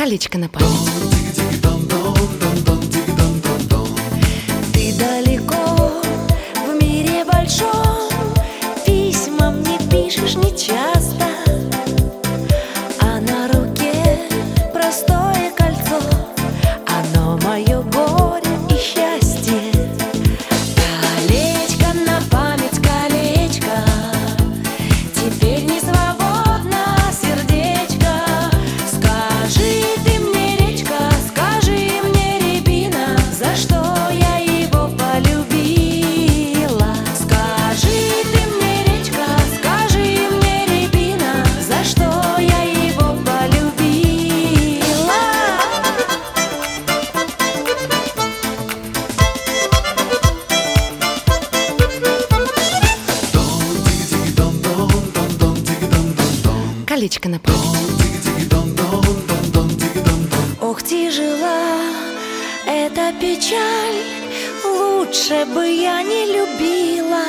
Колечко на память. Ты далеко, в мире большом, письма мне пишешь нечасто, а на руке простое кольцо, оно мое горе и счастье. Колечко на память, колечко, теперь не свободно сердечко. Скажи ты мне, речка, скажи мне, рябина, за что я его полюбила. Скажи ты мне, речка, скажи мне, рябина, за что я его полюбила. Колечко на память. Ох, тяжела эта печаль, лучше бы я не любила.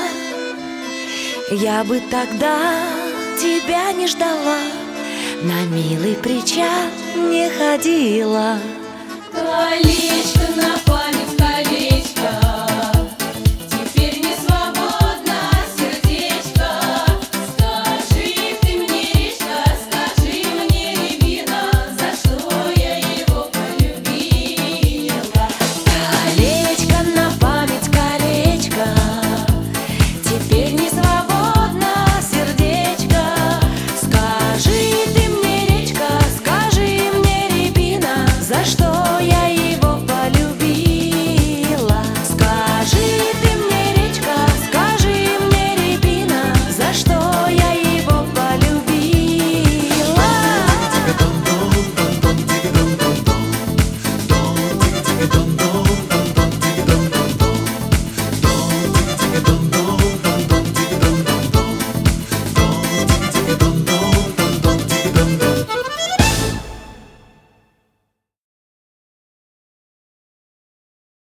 Я бы тогда тебя не ждала, на милый причал не ходила. Колечко на память.